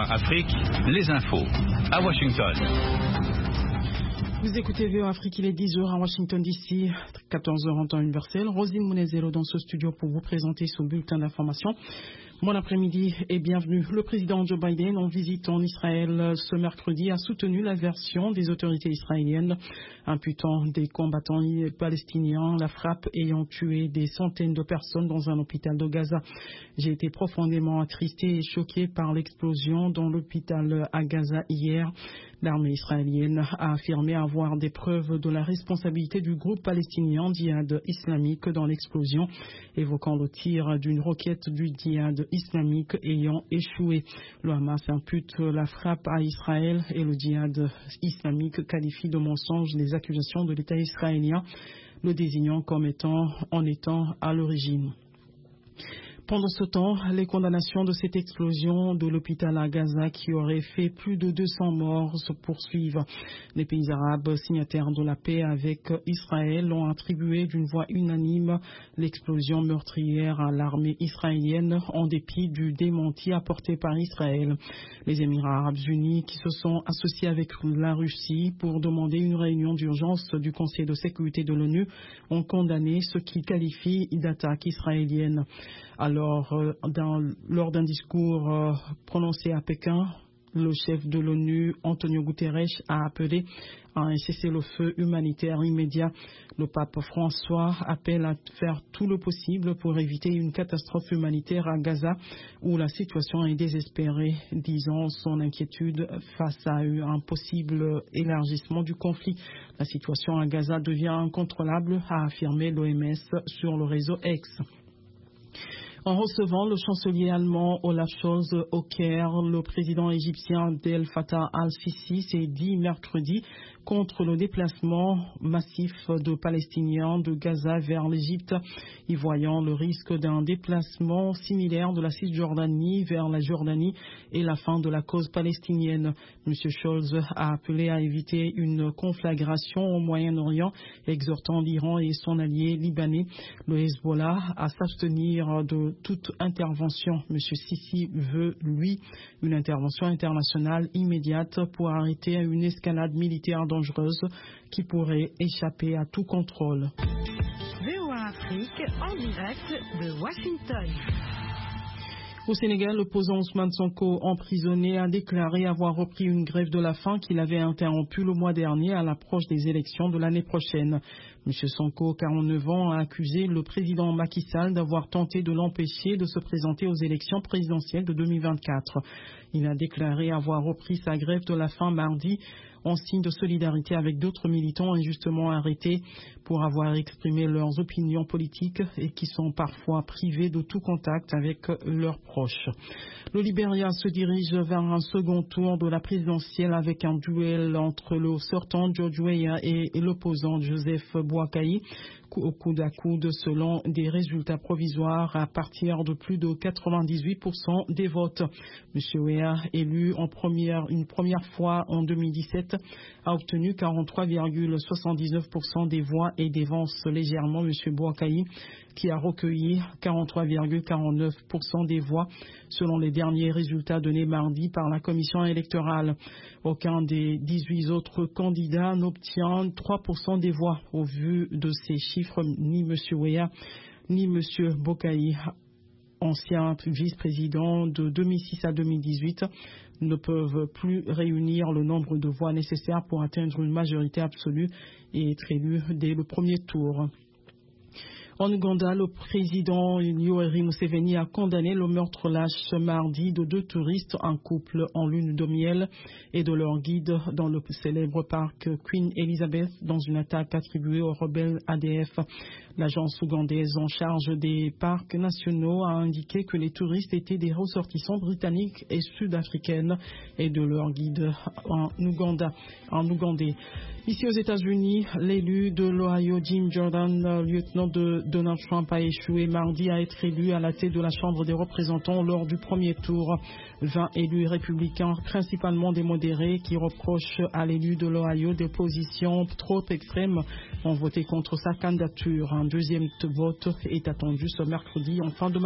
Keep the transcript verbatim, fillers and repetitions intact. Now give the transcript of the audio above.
Afrique, les infos. À Washington. Vous écoutez V O Afrique, il est dix heures à Washington D C, quatorze heures en temps universel. Rosine Mounezelo dans ce studio pour vous présenter ce bulletin d'information. Bon après-midi et bienvenue. Le président Joe Biden, en visite en Israël ce mercredi, a soutenu la version des autorités israéliennes imputant des combattants palestiniens la frappe ayant tué des centaines de personnes dans un hôpital de Gaza. J'ai été profondément attristé et choqué par l'explosion dans l'hôpital à Gaza hier. L'armée israélienne a affirmé avoir des preuves de la responsabilité du groupe palestinien Djihad islamique dans l'explosion, évoquant le tir d'une roquette du Djihad islamique ayant échoué. Le Hamas impute la frappe à Israël et le Djihad islamique qualifie de mensonge les accusations de l'État israélien, le désignant comme étant en étant à l'origine. Pendant ce temps, les condamnations de cette explosion de l'hôpital à Gaza qui aurait fait plus de deux cents morts se poursuivent. Les pays arabes signataires de la paix avec Israël ont attribué d'une voix unanime l'explosion meurtrière à l'armée israélienne en dépit du démenti apporté par Israël. Les Émirats arabes unis qui se sont associés avec la Russie pour demander une réunion d'urgence du Conseil de sécurité de l'ONU ont condamné ce qu'ils qualifient d'attaque israélienne. Alors, dans, lors d'un discours euh, prononcé à Pékin, le chef de l'ONU, Antonio Guterres, a appelé à un cessez-le-feu humanitaire immédiat. Le pape François appelle à faire tout le possible pour éviter une catastrophe humanitaire à Gaza où la situation est désespérée, disant son inquiétude face à un possible élargissement du conflit. La situation à Gaza devient incontrôlable, a affirmé l'O M S sur le réseau X. En recevant le chancelier allemand Olaf Scholz au Caire, le président égyptien Abdel Fattah al-Sisi s'est dit mercredi contre le déplacement massif de Palestiniens de Gaza vers l'Égypte, y voyant le risque d'un déplacement similaire de la Cisjordanie vers la Jordanie et la fin de la cause palestinienne. M. Scholz a appelé à éviter une conflagration au Moyen-Orient, exhortant l'Iran et son allié libanais, le Hezbollah, à s'abstenir de toute intervention. M. Sisi veut, lui, une intervention internationale immédiate pour arrêter une escalade militaire dangereuse qui pourrait échapper à tout contrôle. V O A Afrique en direct de Washington. Au Sénégal, l'opposant Ousmane Sonko, emprisonné, a déclaré avoir repris une grève de la faim qu'il avait interrompue le mois dernier à l'approche des élections de l'année prochaine. M. Sonko, quarante-neuf ans, a accusé le président Macky Sall d'avoir tenté de l'empêcher de se présenter aux élections présidentielles de deux mille vingt-quatre. Il a déclaré avoir repris sa grève de la faim mardi en signe de solidarité avec d'autres militants injustement arrêtés pour avoir exprimé leurs opinions politiques et qui sont parfois privés de tout contact avec leurs proches. Le Libéria se dirige vers un second tour de la présidentielle avec un duel entre le sortant George Weah et l'opposant Joseph Boakai, au coude à coude selon des résultats provisoires à partir de plus de quatre-vingt-dix-huit pour cent des votes. M. Weah, élu en première, une première fois en deux mille dix-sept, a obtenu quarante-trois virgule soixante-dix-neuf pour cent des voix et dévance légèrement M. Boakai, qui a recueilli quarante-trois virgule quarante-neuf pour cent des voix selon les derniers résultats donnés mardi par la commission électorale. Aucun des dix-huit autres candidats n'obtient trois pour cent des voix. Au vu de ces chiffres, ni M. Weah ni M. Boakai, ancien vice-président de deux mille six à deux mille dix-huit, ne peuvent plus réunir le nombre de voix nécessaires pour atteindre une majorité absolue et être élus dès le premier tour. En Ouganda, le président Yoweri Museveni a condamné le meurtre lâche mardi de deux touristes, un couple en lune de miel, et de leur guide dans le célèbre parc Queen Elizabeth dans une attaque attribuée aux rebelles A D F. L'agence ougandaise en charge des parcs nationaux a indiqué que les touristes étaient des ressortissants britanniques et sud-africaines et de leur guide en Ouganda, en Ougandais. Ici aux États-Unis, l'élu de l'Ohio, Jim Jordan, lieutenant de Donald Trump, a échoué mardi à être élu à la tête de la Chambre des représentants lors du premier tour. vingt élus républicains, principalement des modérés, qui reprochent à l'élu de l'Ohio des positions trop extrêmes, ont voté contre sa candidature. Un deuxième vote est attendu ce mercredi en fin de